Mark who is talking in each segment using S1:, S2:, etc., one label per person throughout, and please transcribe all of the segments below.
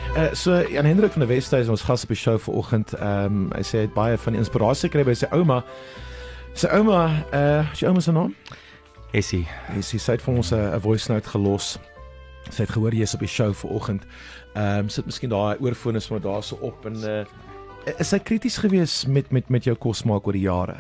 S1: So Jan Hendrik van der Westhuizen, ons gas op die show vanoggend, hy sê hy het baie van die inspirasie gekry by sy ouma. Sy ouma se naam?
S2: Essie,
S1: Sy het vir ons 'n voice note gelos. Sy het gehoor jy is op die show vanoggend. Sit miskien daai oorfone sommer daar so op en is sy krities gewees met jou kosmaak oor die jare?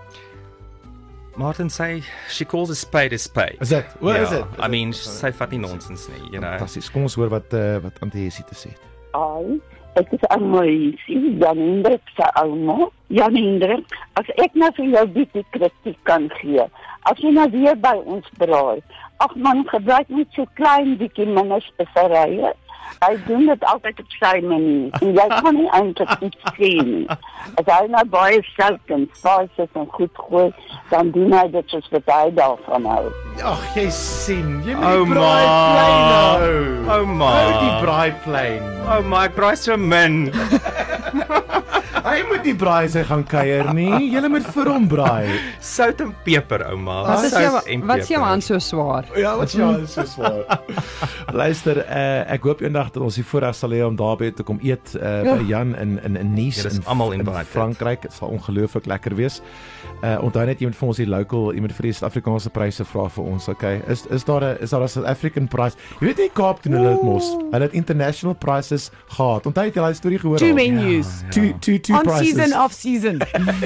S2: Martin sê, she calls a spade a spade.
S1: Is dit? Wat is dit?
S2: I mean, sy vat nie nonsens nie, you know.
S1: Fantasties. Kom ons hoor wat Auntie Essie te sê het.
S3: Ai, ek is Anne-Marie, Jan Hendrik se ouma. Jan Hendrik, as ek nou vir jou bietjie kritiek kan gee, as jy nou weer by ons braai, ag man, gebruik net so klein bietjie minder speserye. Hy doen dit altyd op sy manier, en jy kan nie eintlik iets sê nie. As hy nou baie sout en spices en goed gooi, dan doen hy dit soos wat hy daarvan hou.
S1: Ag, jy sien, jy moet
S2: Oh
S1: die braai plein
S2: ma.
S1: hou.
S2: Oh ma.
S1: Hou die braai plein.
S2: Oh my, ek braai so min.
S1: Hy moet die braai sy gaan kuier nie. Jy moet vir hom braai.
S2: Sout en peper, ouma.
S4: Wat is
S2: Sout en
S4: jou
S2: peper.
S4: hand so swaar?
S1: Ja, wat jy so swaar. Luister, ek hoop eendag dat ons die voorreg sal hê om daarby te kom eet by Jan in Nice
S2: Julle is
S1: in
S2: almal invited.
S1: Frankryk. Dit sal ongelooflik lekker wees. Onthou net jy moet vir ons die local, jy moet vir die Suid-Afrikaanse pryse vra vir ons, okay? Is daar 'n South African price? Jy weet nie Kaap doen hulle dit mos. Hulle het international prices gehad. Onthou jy daai storie gehoor?
S5: Two
S1: al?
S5: menus.
S1: Two
S5: On
S1: prices.
S5: season, off season.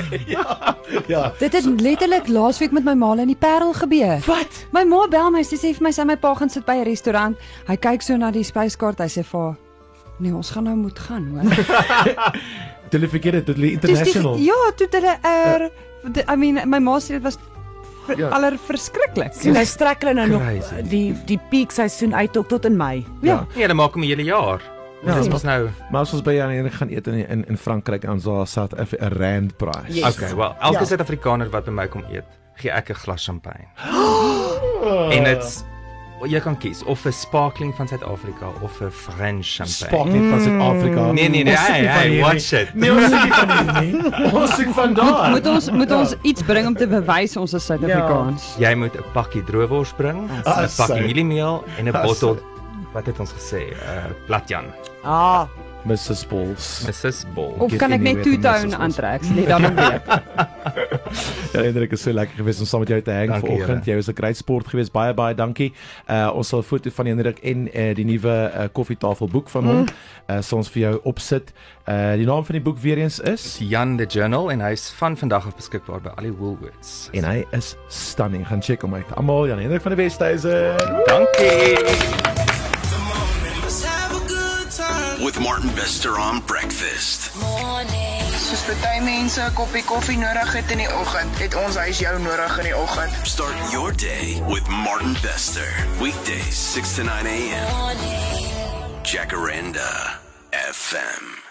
S1: Ja.
S4: Dit het letterlik laasweek met my ma in die Parel gebeur.
S1: Wat?
S4: My ma bel my, sy sê vir my sy my pa gaan sit by 'n restaurant. Hy kyk so na die spyskaart, hy sê vir haar, nee, ons gaan nou moet gaan, hoor.
S1: Hulle vergeet dit, hulle international.
S4: Toe hulle I mean, my ma sê dit was allerverskriklik.
S5: Sien, hy strek hulle nou nog
S2: Crazy.
S5: die piekseisoen uit tot in Mei.
S1: Ja.
S2: Nee, hulle maak hom 'n hele jaar.
S1: Ja,
S2: Dis mos nou.
S1: Maar as ons by Jan Hendrik gaan eet in Frankryk en so South Africa 'n rand price.
S5: Yes.
S2: Okay, wel, elke
S1: Ja.
S2: Suid-Afrikaner wat by my kom eet, gee ek 'n glas champagne. En dit's jy kan kies of 'n sparkling van Suid-Afrika of 'n French champagne.
S1: Sparkling van Suid-Afrika.
S2: Nee,
S1: Ons soek nie van
S2: hey,
S1: hier
S2: watch
S1: nie.
S2: it.
S1: Nee, ons soek nie van hier nie. Ons soek van daar.
S4: Moet ons iets bring om te bewys ons is Suid-Afrikaans.
S2: Jy moet 'n pakkie droëwors bring, 'n pakkie
S1: sy.
S2: mieliemeel en 'n
S1: Ah,
S2: bottel,
S1: sy.
S2: wat het ons gesê? Platjan.
S5: Ah,
S1: Mrs. Balls.
S2: Mrs. Ball.
S4: Of
S1: Get
S4: kan ek net
S1: anywhere to
S4: two-tone
S1: Mrs.
S4: aantrek? Net dan om weet.
S1: Ja, Hendrik, is so lekker geweest om saam met jou te hang
S2: Dankie,
S1: vanoggend. Jy was 'n great sport geweest. Baie dankie. Ons sal 'n foto van Hendrik en die nuwe koffietafelboek van hom sal ons vir jou opsit. Die naam van die boek weer eens is
S2: Jan the Journal en hy's van vandag af beskikbaar by al die Woolworths.
S1: en hy is stunning. Gaan check hom uit. Almal, Jan Hendrik van der Westhuizen.
S2: Dankie.
S6: With Martin Bester on breakfast.
S7: Soos baie mense 'n koppie koffie nodig het in die oggend, het ons huis jou nodig in die oggend.
S6: Start your day with Martin Bester. Weekdays 6 to 9 a.m. Jacaranda FM.